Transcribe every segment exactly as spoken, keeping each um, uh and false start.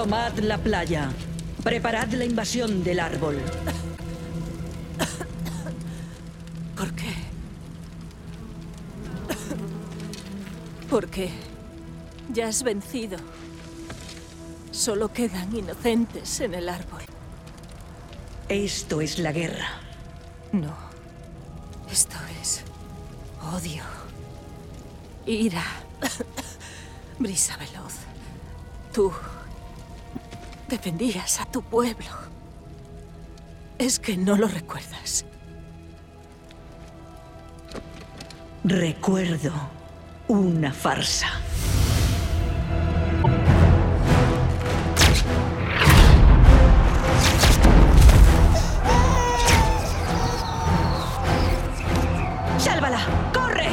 Tomad la playa. Preparad la invasión del árbol. ¿Por qué? Porque ya has vencido. Solo quedan inocentes en el árbol. Esto es la guerra. No. Esto es odio. Ira. Brisa veloz. Tú defendías a tu pueblo. ¿Es que no lo recuerdas? Recuerdo una farsa. ¡Sálvala! ¡Corre!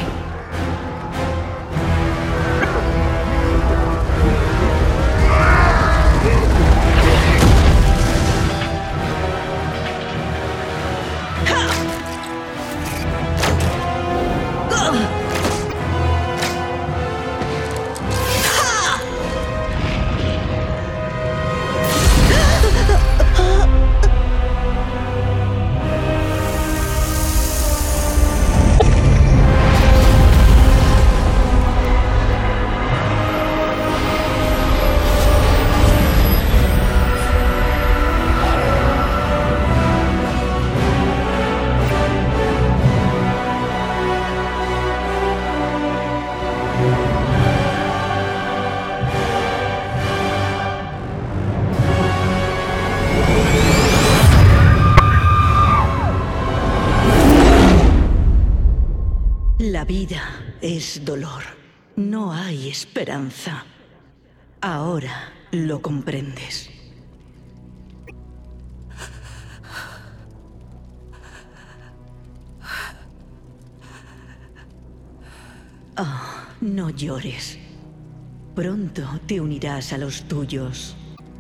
La vida es dolor. No hay esperanza. Ahora lo comprendes. Ah, no llores. Pronto te unirás a los tuyos.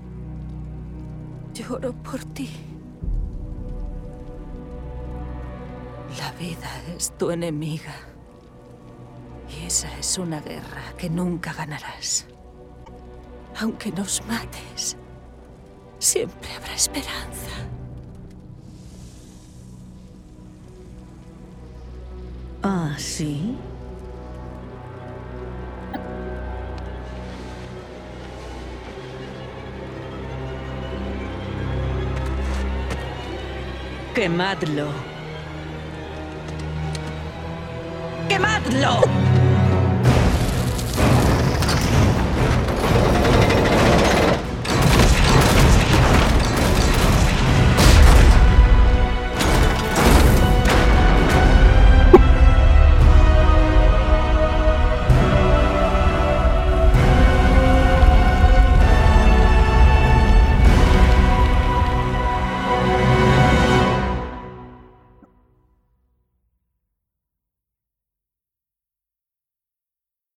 Lloro por ti. La vida es tu enemiga. Y esa es una guerra que nunca ganarás. Aunque nos mates, siempre habrá esperanza. Ah, ¿sí? ¡Quemadlo! ¡Quemadlo!